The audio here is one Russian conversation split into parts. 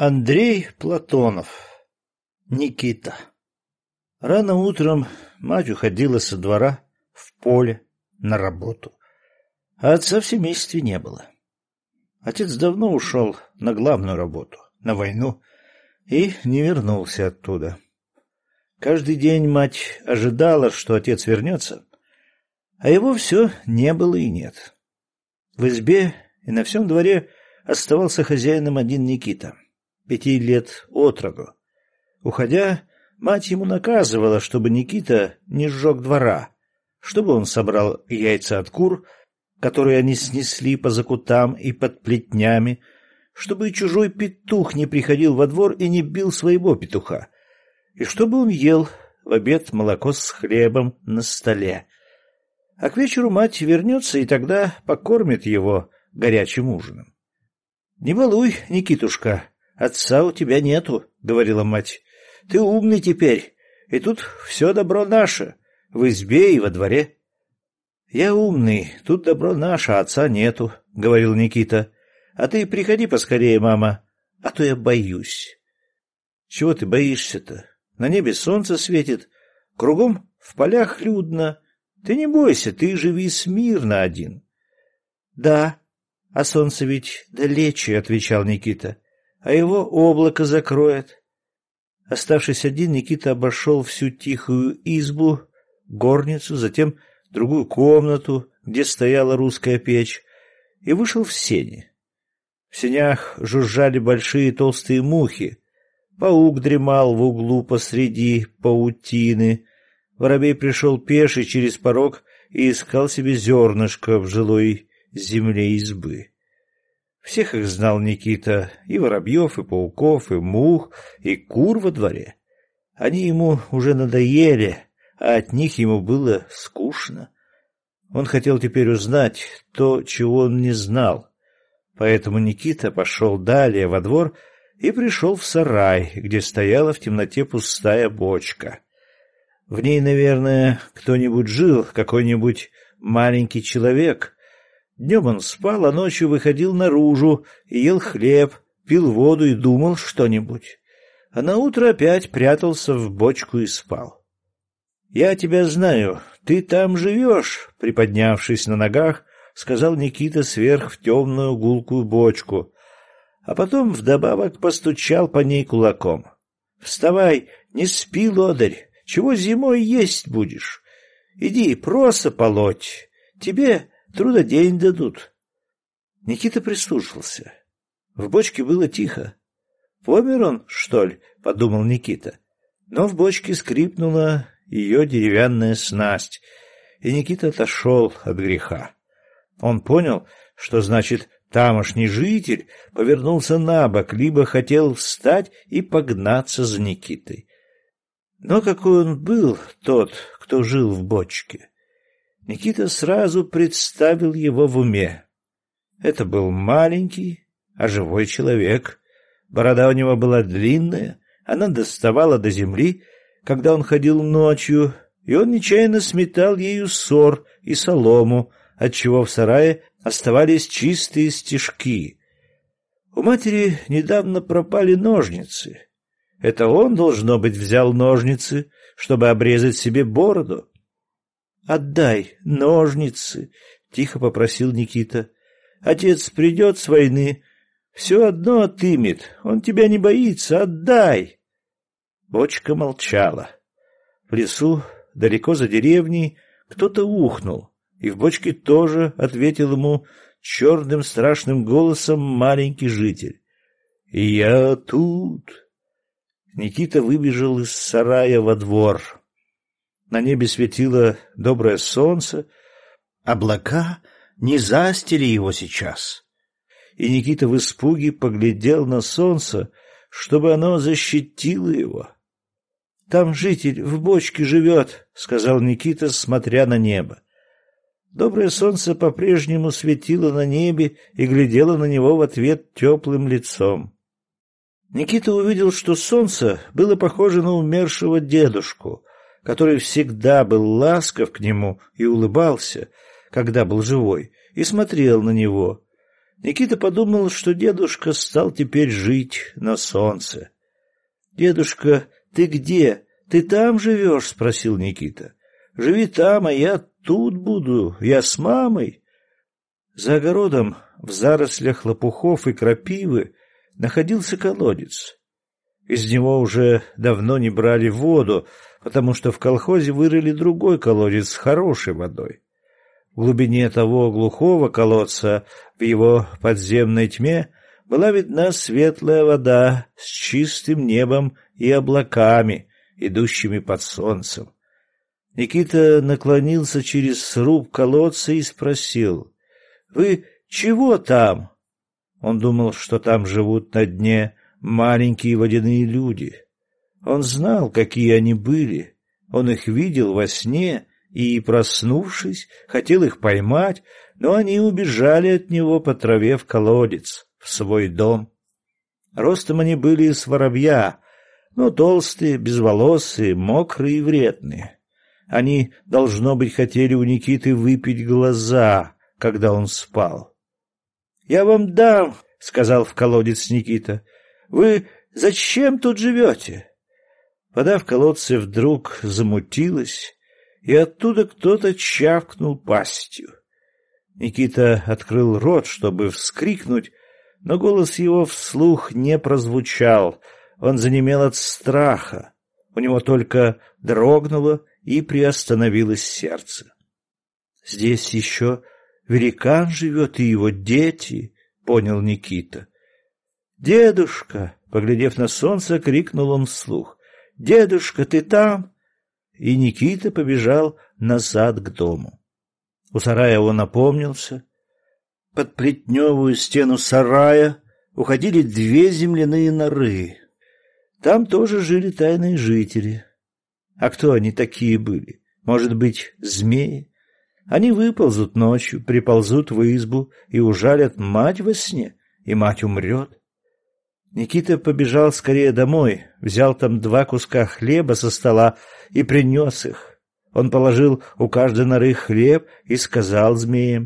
Андрей Платонов. Никита. Рано утром мать уходила со двора в поле на работу, а отца в семействе не было. Отец давно ушел на главную работу, на войну, и не вернулся оттуда. Каждый день мать ожидала, что отец вернется, а его все не было и нет. В избе и на всем дворе оставался хозяином один Никита, 5 лет от роду. Уходя, мать ему наказывала, чтобы Никита не сжег двора, чтобы он собрал яйца от кур, которые они снесли по закутам и под плетнями, чтобы и чужой петух не приходил во двор и не бил своего петуха, и чтобы он ел в обед молоко с хлебом на столе. А к вечеру мать вернется, и тогда покормит его горячим ужином. — Не балуй, Никитушка, отца у тебя нету, — говорила мать. — Ты умный теперь, и тут все добро наше, в избе и во дворе. — Я умный, тут добро наше, а отца нету, — говорил Никита. — А ты приходи поскорее, мама, а то я боюсь. — Чего ты боишься-то? На небе солнце светит, кругом в полях людно. Ты не бойся, ты живи смирно один. — Да, а солнце ведь далече, — отвечал Никита, — а его облако закроет. Оставшись один, Никита обошел всю тихую избу, горницу, затем другую комнату, где стояла русская печь, и вышел в сени. В сенях жужжали большие толстые мухи, паук дремал в углу посреди паутины, воробей пришел пеший через порог и искал себе зернышко в жилой земле избы. Всех их знал Никита, и воробьев, и пауков, и мух, и кур во дворе. Они ему уже надоели, а от них ему было скучно. Он хотел теперь узнать то, чего он не знал. Поэтому Никита пошел далее во двор и пришел в сарай, где стояла в темноте пустая бочка. В ней, наверное, кто-нибудь жил, какой-нибудь маленький человек. Днем он спал, а ночью выходил наружу и ел хлеб, пил воду и думал что-нибудь. А наутро опять прятался в бочку и спал. — Я тебя знаю, ты там живешь, — приподнявшись на ногах, сказал Никита сверх в темную гулкую бочку, а потом вдобавок постучал по ней кулаком. — Вставай, не спи, лодырь, чего зимой есть будешь? Иди проса полоть, тебе трудодень дадут. Никита прислушался. В бочке было тихо. Помер он, что ли, — подумал Никита. Но в бочке скрипнула ее деревянная снасть, и Никита отошел от греха. Он понял, что значит тамошний житель повернулся на бок, либо хотел встать и погнаться за Никитой. Но какой он был, тот, кто жил в бочке? Никита сразу представил его в уме. Это был маленький, а живой человек. Борода у него была длинная, она доставала до земли, когда он ходил ночью, и он нечаянно сметал ею сор и солому, отчего в сарае оставались чистые стежки. У матери недавно пропали ножницы. Это он, должно быть, взял ножницы, чтобы обрезать себе бороду. — Отдай ножницы, — тихо попросил Никита. — Отец придет с войны, все одно отымет, он тебя не боится, отдай. Бочка молчала. В лесу, далеко за деревней, кто-то ухнул, и в бочке тоже ответил ему черным страшным голосом маленький житель. — Я тут. Никита выбежал из сарая во двор. На небе светило доброе солнце, облака не застили его сейчас. И Никита в испуге поглядел на солнце, чтобы оно защитило его. — Там житель в бочке живет, — сказал Никита, смотря на небо. Доброе солнце по-прежнему светило на небе и глядело на него в ответ теплым лицом. Никита увидел, что солнце было похоже на умершего дедушку, который всегда был ласков к нему и улыбался, когда был живой, и смотрел на него. Никита подумал, что дедушка стал теперь жить на солнце. — Дедушка, ты где? Ты там живешь? — спросил Никита. — Живи там, а я тут буду. Я с мамой. За огородом, в зарослях лопухов и крапивы, находился колодец. Из него уже давно не брали воду, потому что в колхозе вырыли другой колодец с хорошей водой. В глубине того глухого колодца, в его подземной тьме, была видна светлая вода с чистым небом и облаками, идущими под солнцем. Никита наклонился через сруб колодца и спросил: «Вы чего там?» Он думал, что там живут на дне маленькие водяные люди. Он знал, какие они были. Он их видел во сне и, проснувшись, хотел их поймать, но они убежали от него по траве в колодец, в свой дом. Ростом они были с воробья, но толстые, безволосые, мокрые и вредные. Они, должно быть, хотели у Никиты выпить глаза, когда он спал. — Я вам дам, — сказал в колодец Никита. — Вы зачем тут живете? Вода в колодце вдруг замутилась, и оттуда кто-то чавкнул пастью. Никита открыл рот, чтобы вскрикнуть, но голос его вслух не прозвучал. Он занемел от страха. У него только дрогнуло и приостановилось сердце. — Здесь еще великан живет и его дети, — понял Никита. — Дедушка! — поглядев на солнце, крикнул он вслух. — Дедушка, ты там? И Никита побежал назад к дому. У сарая он опомнился. Под плетневую стену сарая уходили 2 земляные норы. Там тоже жили тайные жители. А кто они такие были? Может быть, змеи? Они выползут ночью, приползут в избу и ужалят мать во сне, и мать умрет. Никита побежал скорее домой, взял там 2 куска хлеба со стола и принес их. Он положил у каждой норы хлеб и сказал змеям: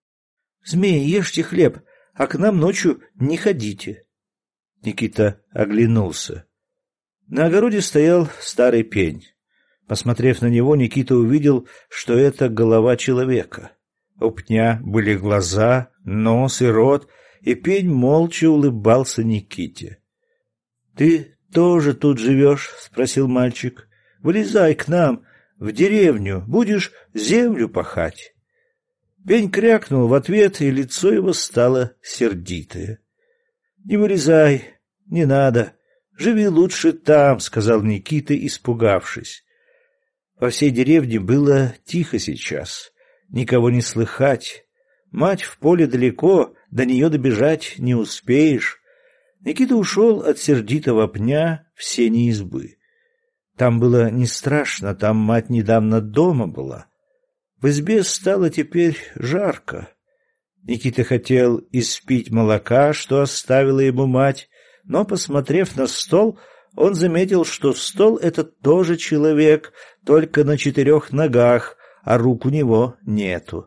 «Змеи, ешьте хлеб, а к нам ночью не ходите». Никита оглянулся. На огороде стоял старый пень. Посмотрев на него, Никита увидел, что это голова человека. У пня были глаза, нос и рот, и пень молча улыбался Никите. — Ты тоже тут живешь? — спросил мальчик. — Вылезай к нам в деревню, будешь землю пахать. Пень крякнул в ответ, и лицо его стало сердитое. — Не вылезай, не надо, живи лучше там, — сказал Никита, испугавшись. Во всей деревне было тихо сейчас, никого не слыхать. Мать в поле далеко, до нее добежать не успеешь. Никита ушел от сердитого пня в сени избы. Там было не страшно, там мать недавно дома была. В избе стало теперь жарко. Никита хотел испить молока, что оставила ему мать, но, посмотрев на стол, он заметил, что стол — это тоже человек, только на 4 ногах, а рук у него нету.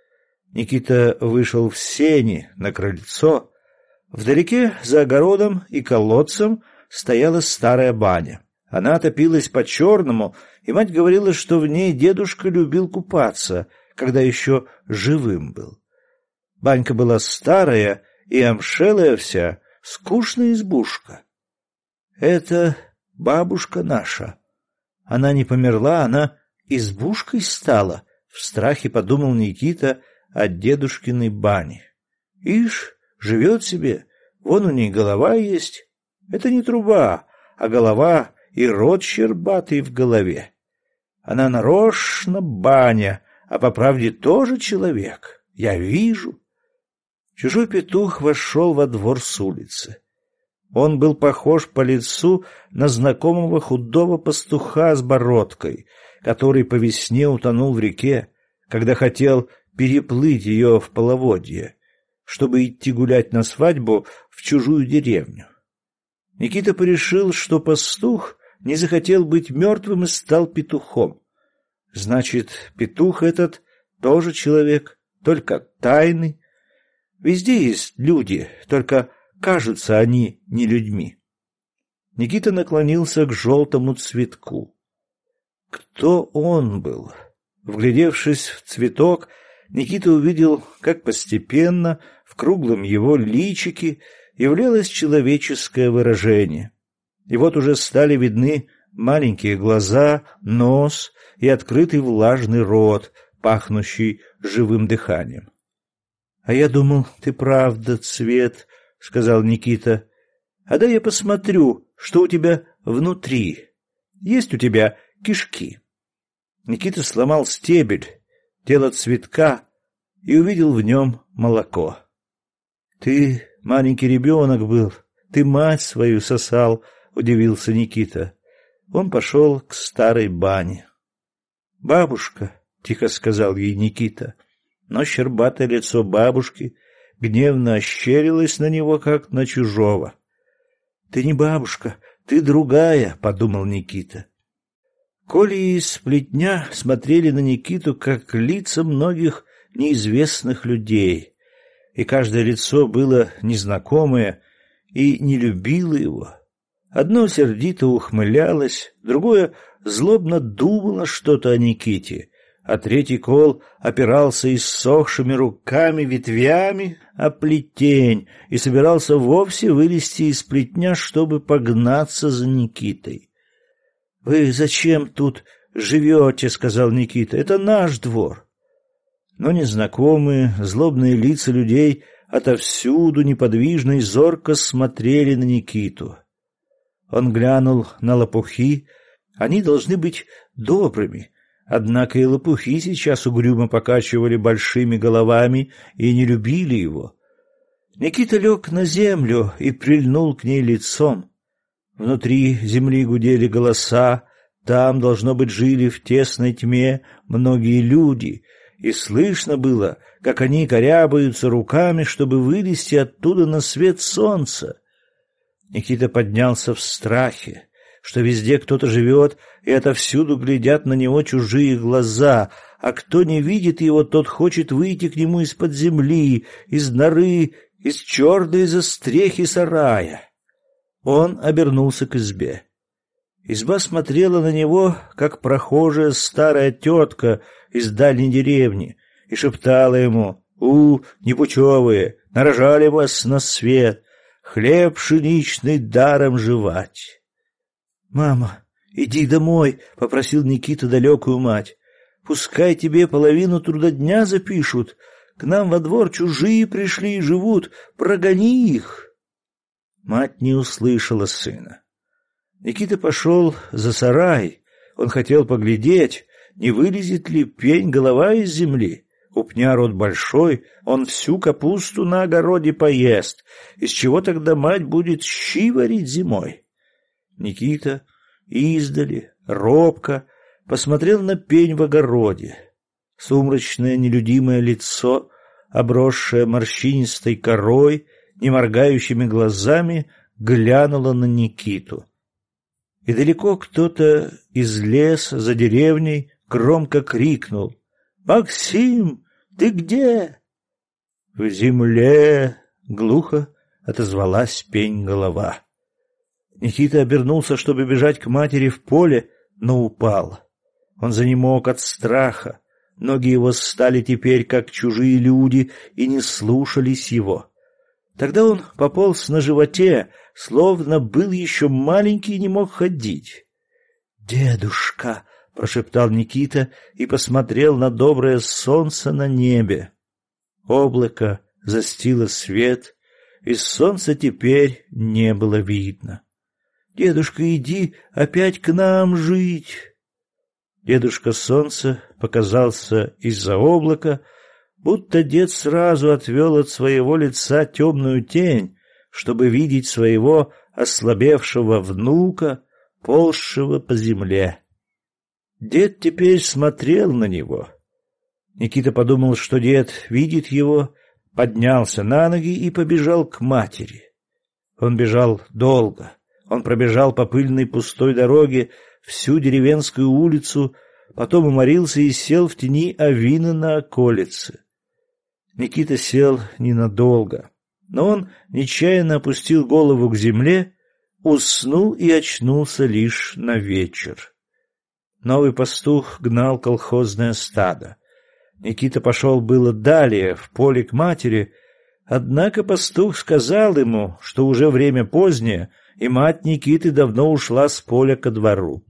Никита вышел в сени, на крыльцо. Вдалеке, за огородом и колодцем, стояла старая баня. Она топилась по-черному, и мать говорила, что в ней дедушка любил купаться, когда еще живым был. Банька была старая и обшелая вся, скучная избушка. Это бабушка наша. Она не померла, она избушкой стала, в страхе подумал Никита от дедушкиной бани. Ишь, живет себе, вон у ней голова есть. Это не труба, а голова и рот щербатый в голове. Она нарочно баня, а по правде тоже человек. Я вижу. Чужой петух вошел во двор с улицы. Он был похож по лицу на знакомого худого пастуха с бородкой, который по весне утонул в реке, когда хотел переплыть ее в половодье, чтобы идти гулять на свадьбу в чужую деревню. Никита порешил, что пастух не захотел быть мертвым и стал петухом. Значит, петух этот тоже человек, только тайный. Везде есть люди, только кажутся они не людьми. Никита наклонился к желтому цветку. Кто он был? Вглядевшись в цветок, Никита увидел, как постепенно в круглом его личике являлось человеческое выражение. И вот уже стали видны маленькие глаза, нос и открытый влажный рот, пахнущий живым дыханием. — А я думал, ты правда цвет, — сказал Никита. — А да я посмотрю, что у тебя внутри. Есть у тебя кишки? Никита сломал стебель, тело цветка, и увидел в нем молоко. — Ты маленький ребенок был, ты мать свою сосал, — удивился Никита. Он пошел к старой бане. — Бабушка, — тихо сказал ей Никита, но щербатое лицо бабушки гневно ощерилось на него, как на чужого. — Ты не бабушка, ты другая, — подумал Никита. Коля и Сплетня смотрели на Никиту, как лица многих неизвестных людей, и каждое лицо было незнакомое и не любило его. Одно сердито ухмылялось, другое злобно думало что-то о Никите, а третий кол опирался иссохшими руками ветвями о плетень и собирался вовсе вылезти из плетня, чтобы погнаться за Никитой. — Вы зачем тут живете? — сказал Никита. — Это наш двор. Но незнакомые, злобные лица людей отовсюду неподвижно и зорко смотрели на Никиту. Он глянул на лопухи. Они должны быть добрыми. Однако и лопухи сейчас угрюмо покачивали большими головами и не любили его. Никита лег на землю и прильнул к ней лицом. Внутри земли гудели голоса, там, должно быть, жили в тесной тьме многие люди, и слышно было, как они корябаются руками, чтобы вылезти оттуда на свет солнца. Никита поднялся в страхе, что везде кто-то живет, и отовсюду глядят на него чужие глаза, а кто не видит его, тот хочет выйти к нему из-под земли, из норы, из черной застрехи сарая. Он обернулся к избе. Изба смотрела на него, как прохожая старая тетка из дальней деревни, и шептала ему: непутевые, нарожали вас на свет, хлеб пшеничный даром жевать. — Мама, иди домой, — попросил Никита далекую мать. — Пускай тебе половину трудодня запишут. К нам во двор чужие пришли и живут, прогони их. Мать не услышала сына. Никита пошел за сарай. Он хотел поглядеть, не вылезет ли пень-голова из земли. У пня рот большой, он всю капусту на огороде поест. Из чего тогда мать будет щи варить зимой? Никита издали, робко, посмотрел на пень в огороде. Сумрачное нелюдимое лицо, обросшее морщинистой корой, неморгающими глазами, глянуло на Никиту. И далеко кто-то из леса за деревней громко крикнул: «Максим, ты где?» «В земле!» — глухо отозвалась пень-голова. Никита обернулся, чтобы бежать к матери в поле, но упал. Он занемог от страха. Ноги его стали теперь как чужие люди и не слушались его. Тогда он пополз на животе, словно был еще маленький и не мог ходить. «Дедушка!» — прошептал Никита и посмотрел на доброе солнце на небе. Облако застило свет, и солнца теперь не было видно. «Дедушка, иди опять к нам жить!» Дедушка Солнце показался из-за облака, будто дед сразу отвел от своего лица темную тень, чтобы видеть своего ослабевшего внука, ползшего по земле. Дед теперь смотрел на него. Никита подумал, что дед видит его, поднялся на ноги и побежал к матери. Он бежал долго. Он пробежал по пыльной пустой дороге всю деревенскую улицу, потом уморился и сел в тени авины на околице. Никита сел ненадолго, но он нечаянно опустил голову к земле, уснул и очнулся лишь на вечер. Новый пастух гнал колхозное стадо. Никита пошел было далее, в поле к матери, однако пастух сказал ему, что уже время позднее, и мать Никиты давно ушла с поля ко двору.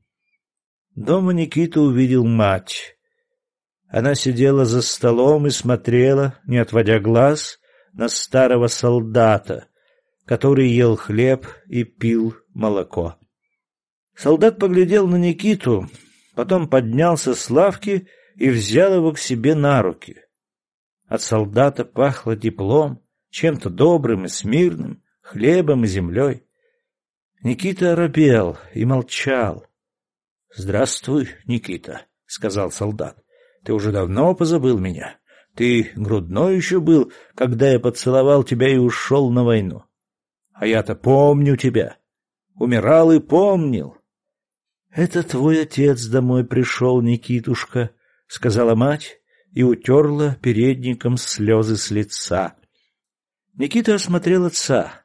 Дома Никита увидел мать. Она сидела за столом и смотрела, не отводя глаз, на старого солдата, который ел хлеб и пил молоко. Солдат поглядел на Никиту, потом поднялся с лавки и взял его к себе на руки. От солдата пахло теплом, чем-то добрым и смирным, хлебом и землей. Никита оробел и молчал. — Здравствуй, Никита, — сказал солдат. — Ты уже давно позабыл меня. Ты грудной еще был, когда я поцеловал тебя и ушел на войну. А я-то помню тебя. Умирал и помнил. — Это твой отец домой пришел, Никитушка, — сказала мать и утерла передником слезы с лица. Никита осмотрел отца.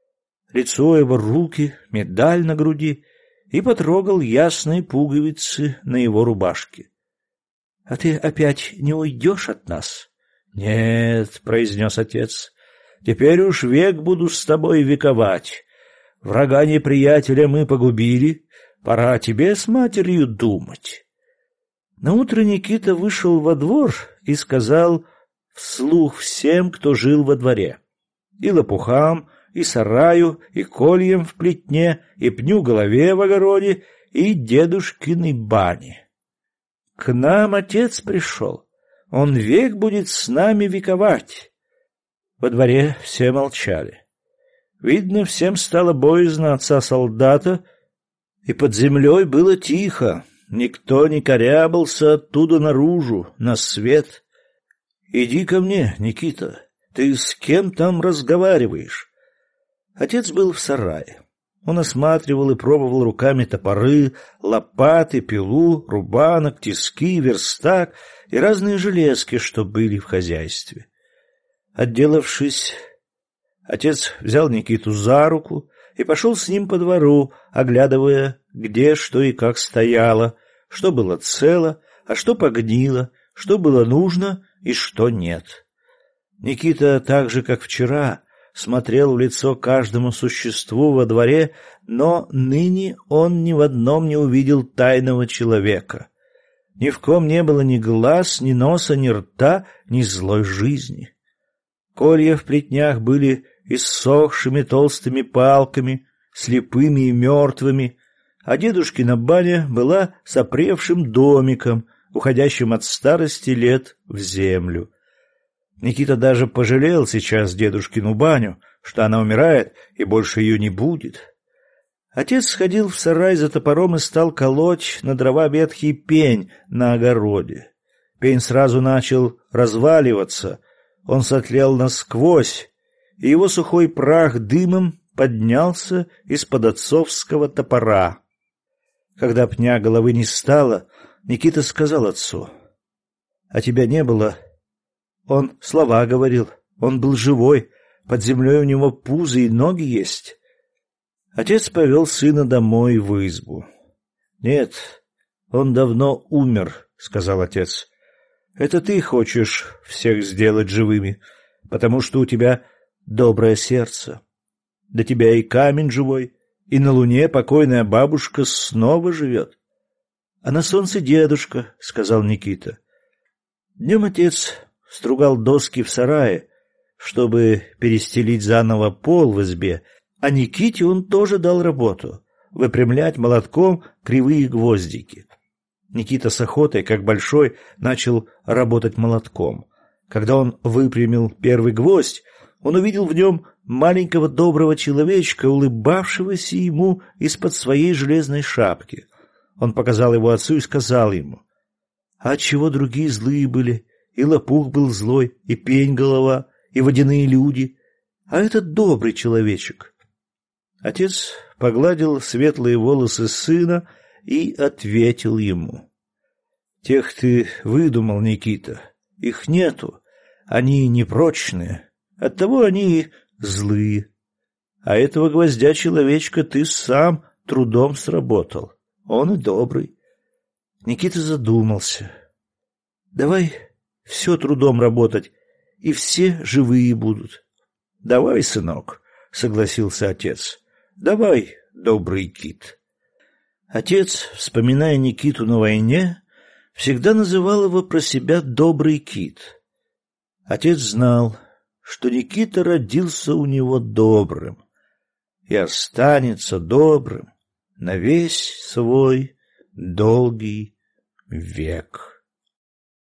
Лицо его, руки, медаль на груди, и потрогал ясные пуговицы на его рубашке. — А ты опять не уйдешь от нас? — Нет, — произнес отец, — теперь уж век буду с тобой вековать. Врага неприятеля мы погубили, пора тебе с матерью думать. Наутро Никита вышел во двор и сказал вслух всем, кто жил во дворе, и лопухам, и сараю, и кольям в плетне, и пню голове в огороде, и дедушкиной бане. К нам отец пришел, он век будет с нами вековать. Во дворе все молчали. Видно, всем стало боязно отца-солдата, и под землей было тихо, никто не корябался оттуда наружу, на свет. — Иди ко мне, Никита, ты с кем там разговариваешь? Отец был в сарае. Он осматривал и пробовал руками топоры, лопаты, пилу, рубанок, тиски, верстак и разные железки, что были в хозяйстве. Отделавшись, отец взял Никиту за руку и пошел с ним по двору, оглядывая, где, что и как стояло, что было цело, а что погнило, что было нужно и что нет. Никита, так же, как вчера, смотрел в лицо каждому существу во дворе, но ныне он ни в одном не увидел тайного человека. Ни в ком не было ни глаз, ни носа, ни рта, ни злой жизни. Колья в плетнях были иссохшими толстыми палками, слепыми и мертвыми, а дедушкина баня была сопревшим домиком, уходящим от старости лет в землю. Никита даже пожалел сейчас дедушкину баню, что она умирает и больше ее не будет. Отец сходил в сарай за топором и стал колоть на дрова ветхий пень на огороде. Пень сразу начал разваливаться, он сотлел насквозь, и его сухой прах дымом поднялся из-под отцовского топора. Когда пня головы не стало, Никита сказал отцу: — А тебя не было? Он слова говорил, он был живой, под землей у него пузо и ноги есть. Отец повел сына домой в избу. — Нет, он давно умер, — сказал отец. — Это ты хочешь всех сделать живыми, потому что у тебя доброе сердце. До тебя и камень живой, и на луне покойная бабушка снова живет. — А на солнце дедушка, — сказал Никита. Днем отец стругал доски в сарае, чтобы перестелить заново пол в избе, а Никите он тоже дал работу — выпрямлять молотком кривые гвоздики. Никита с охотой, как большой, начал работать молотком. Когда он выпрямил первый гвоздь, он увидел в нем маленького доброго человечка, улыбавшегося ему из-под своей железной шапки. Он показал его отцу и сказал ему: — А отчего другие злые были? И лопух был злой, и пень голова, и водяные люди, а этот добрый человечек. Отец погладил светлые волосы сына и ответил ему: — Тех ты выдумал, Никита, их нету. Они непрочные, оттого они и злые. А этого гвоздя-человечка ты сам трудом сработал. Он и добрый. Никита задумался. Давай все трудом работать, и все живые будут. Давай, сынок, согласился отец. Давай, добрый кит. Отец, вспоминая Никиту на войне, всегда называл его про себя «добрый кит». Отец знал, что Никита родился у него добрым и останется добрым на весь свой долгий век.